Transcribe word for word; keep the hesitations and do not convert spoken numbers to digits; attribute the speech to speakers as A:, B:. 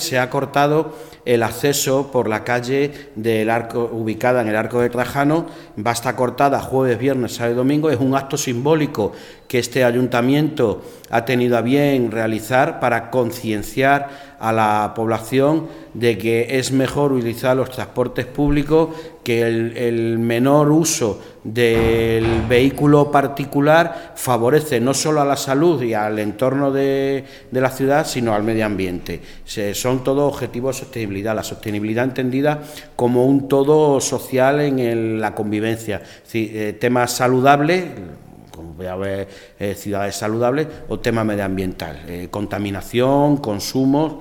A: Se ha cortado el acceso por la calle del arco, ubicada en el Arco de Trajano, va a estar cortada jueves, viernes, sábado y domingo. Es un acto simbólico que este ayuntamiento ha tenido a bien realizar para concienciar a la población de que es mejor utilizar los transportes públicos, que el, el menor uso del vehículo particular favorece no solo a la salud y al entorno de, de la ciudad, sino al medio ambiente. Se, son todos objetivos de sostenibilidad, la sostenibilidad entendida como un todo social en el, la convivencia. Es decir, eh, temas saludables, como voy a ver eh, ciudades saludables, o tema medioambiental, eh, contaminación, consumo.